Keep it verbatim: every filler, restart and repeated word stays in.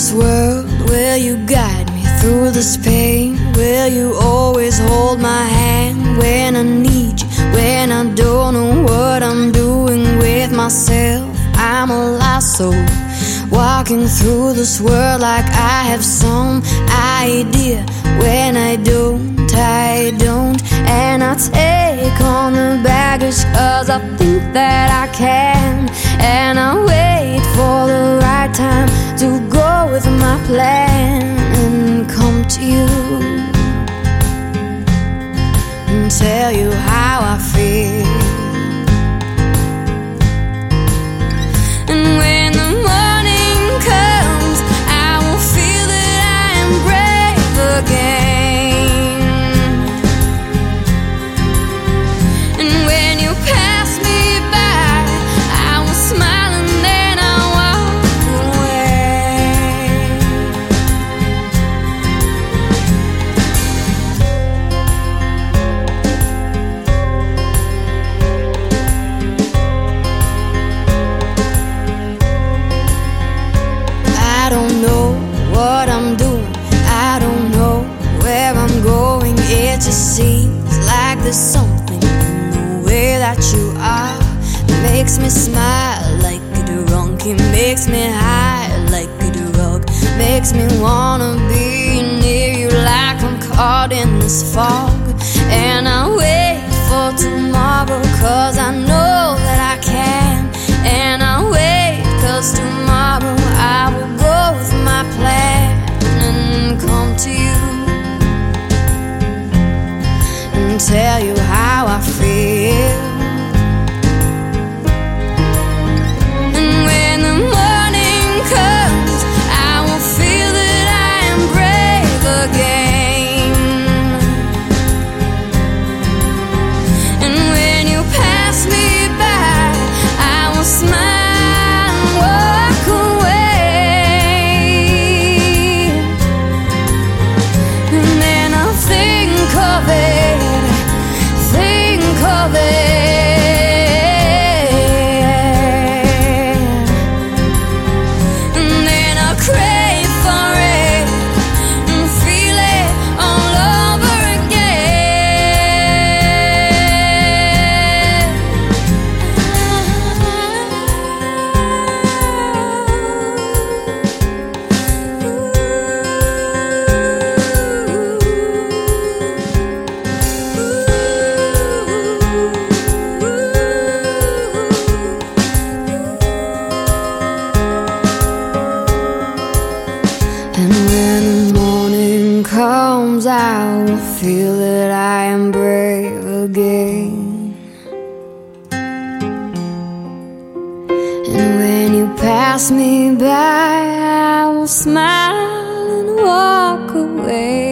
this world? Will you guide me through this pain? Will you always hold my hand when I need you, when I don't know what I'm doing with myself? I'm a lost soul, walking through this world like I have some idea. When I don't, I don't. And I take on the baggage cause I think that I can. And I wait for the right time to go with my plan and come to you and tell you how I feel. I don't know what I'm doing, I don't know where I'm going. It just seems like there's something in the way that you are that makes me smile like a drunk. It makes me high like a drug, makes me wanna be near you like I'm caught in this fog. And I wait for tomorrow cause I know that I can. And I wait cause tomorrow I will go with my plan and come to you and tell you how I feel. And when the morning comes, I will feel that I am brave again. And when you pass me by, I will smile. And when the morning comes, I will feel that I am brave again. And when you pass me by, I will smile and walk away.